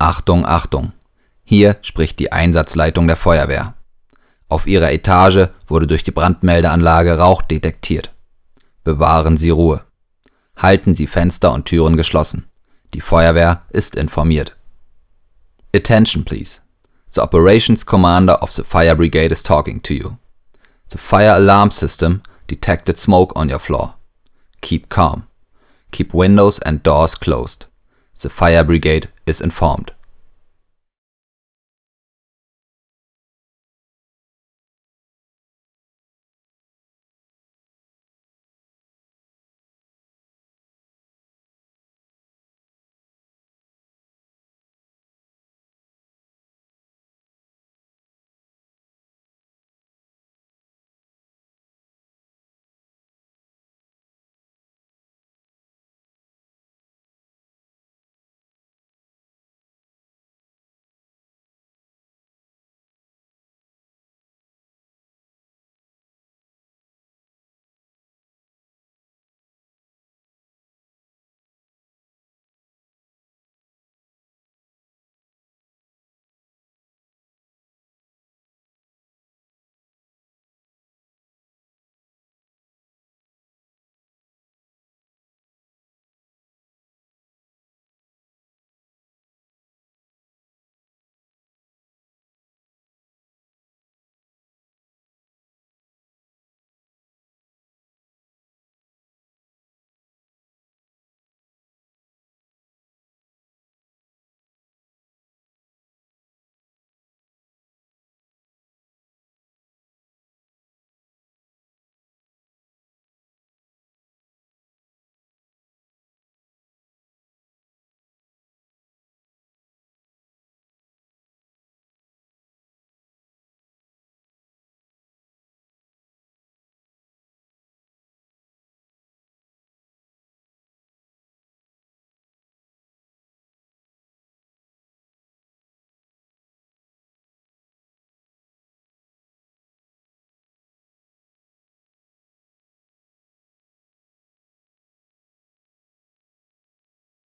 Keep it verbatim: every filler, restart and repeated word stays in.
Achtung, Achtung! Hier spricht die Einsatzleitung der Feuerwehr. Auf Ihrer Etage wurde durch die Brandmeldeanlage Rauch detektiert. Bewahren Sie Ruhe. Halten Sie Fenster und Türen geschlossen. Die Feuerwehr ist informiert. Attention please. The operations commander of the fire brigade is talking to you. The fire alarm system detected smoke on your floor. Keep calm. Keep windows and doors closed. The fire brigade is informed.